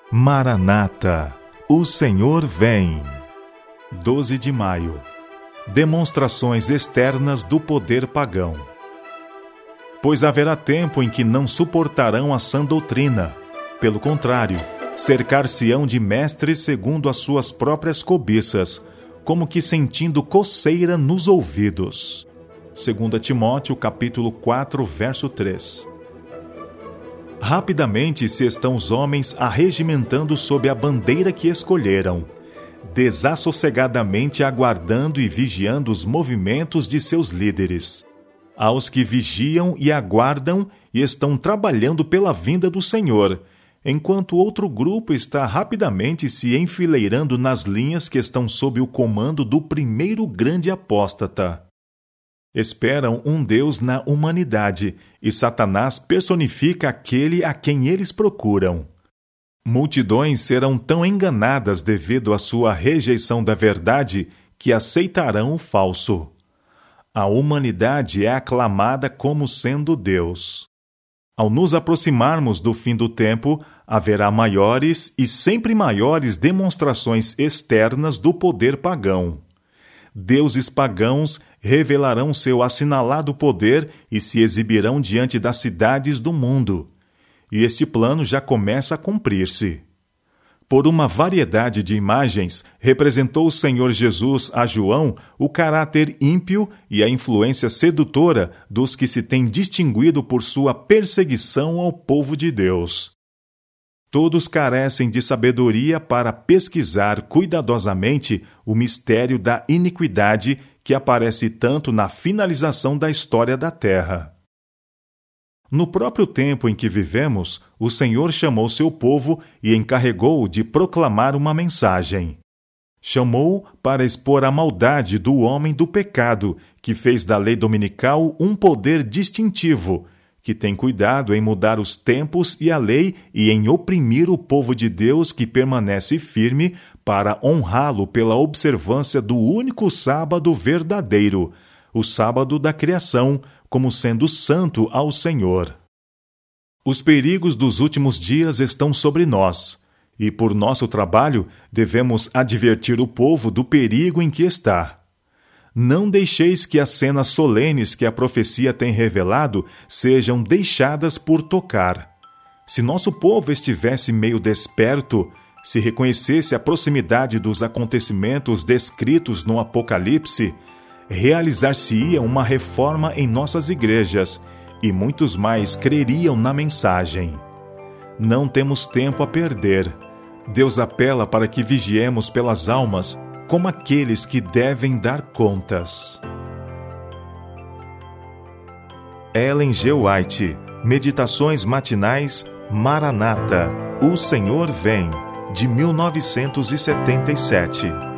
Maranata, o Senhor vem. 12 de maio. Demonstrações externas do poder pagão. Pois haverá tempo em que não suportarão a sã doutrina. Pelo contrário, cercar-se-ão de mestres segundo as suas próprias cobiças, como que sentindo coceira nos ouvidos. 2 Timóteo, capítulo 4, verso 3. Rapidamente se estão os homens arregimentando sob a bandeira que escolheram, desassossegadamente aguardando e vigiando os movimentos de seus líderes. Aos que vigiam e aguardam e estão trabalhando pela vinda do Senhor, enquanto outro grupo está rapidamente se enfileirando nas linhas que estão sob o comando do primeiro grande apóstata. Esperam um Deus na humanidade, e Satanás personifica aquele a quem eles procuram. Multidões serão tão enganadas devido à sua rejeição da verdade que aceitarão o falso. A humanidade é aclamada como sendo Deus. Ao nos aproximarmos do fim do tempo, haverá maiores e sempre maiores demonstrações externas do poder pagão. Deuses pagãos revelarão seu assinalado poder e se exibirão diante das cidades do mundo. E este plano já começa a cumprir-se. Por uma variedade de imagens, representou o Senhor Jesus a João o caráter ímpio e a influência sedutora dos que se têm distinguido por sua perseguição ao povo de Deus. Todos carecem de sabedoria para pesquisar cuidadosamente o mistério da iniquidade que aparece tanto na finalização da história da Terra. No próprio tempo em que vivemos, o Senhor chamou seu povo e encarregou-o de proclamar uma mensagem. Chamou-o para expor a maldade do homem do pecado, que fez da lei dominical um poder distintivo, que tem cuidado em mudar os tempos e a lei e em oprimir o povo de Deus que permanece firme para honrá-lo pela observância do único sábado verdadeiro, o sábado da criação, como sendo santo ao Senhor. Os perigos dos últimos dias estão sobre nós, e por nosso trabalho devemos advertir o povo do perigo em que está. Não deixeis que as cenas solenes que a profecia tem revelado sejam deixadas por tocar. Se nosso povo estivesse meio desperto, se reconhecesse a proximidade dos acontecimentos descritos no Apocalipse, realizar-se-ia uma reforma em nossas igrejas, e muitos mais creriam na mensagem. Não temos tempo a perder. Deus apela para que vigiemos pelas almas, como aqueles que devem dar contas. Ellen G. White, Meditações Matinais, Maranata, o Senhor vem, de 1977.